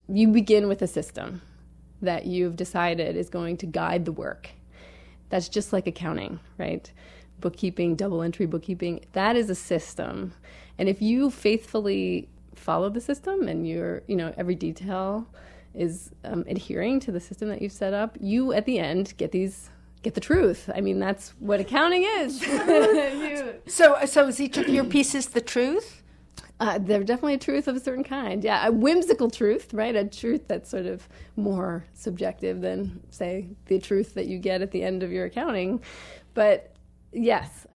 you begin with a system that you've decided is going to guide the work. That's just like accounting, right? Bookkeeping, double entry bookkeeping, that is a system. And if you faithfully follow the system and every detail is adhering to the system that you've set up, you at the end get the truth. I mean, that's what accounting is. So is each of your pieces the truth? They're definitely a truth of a certain kind. Yeah, a whimsical truth, right? A truth that's sort of more subjective than, say, the truth that you get at the end of your accounting. But yes,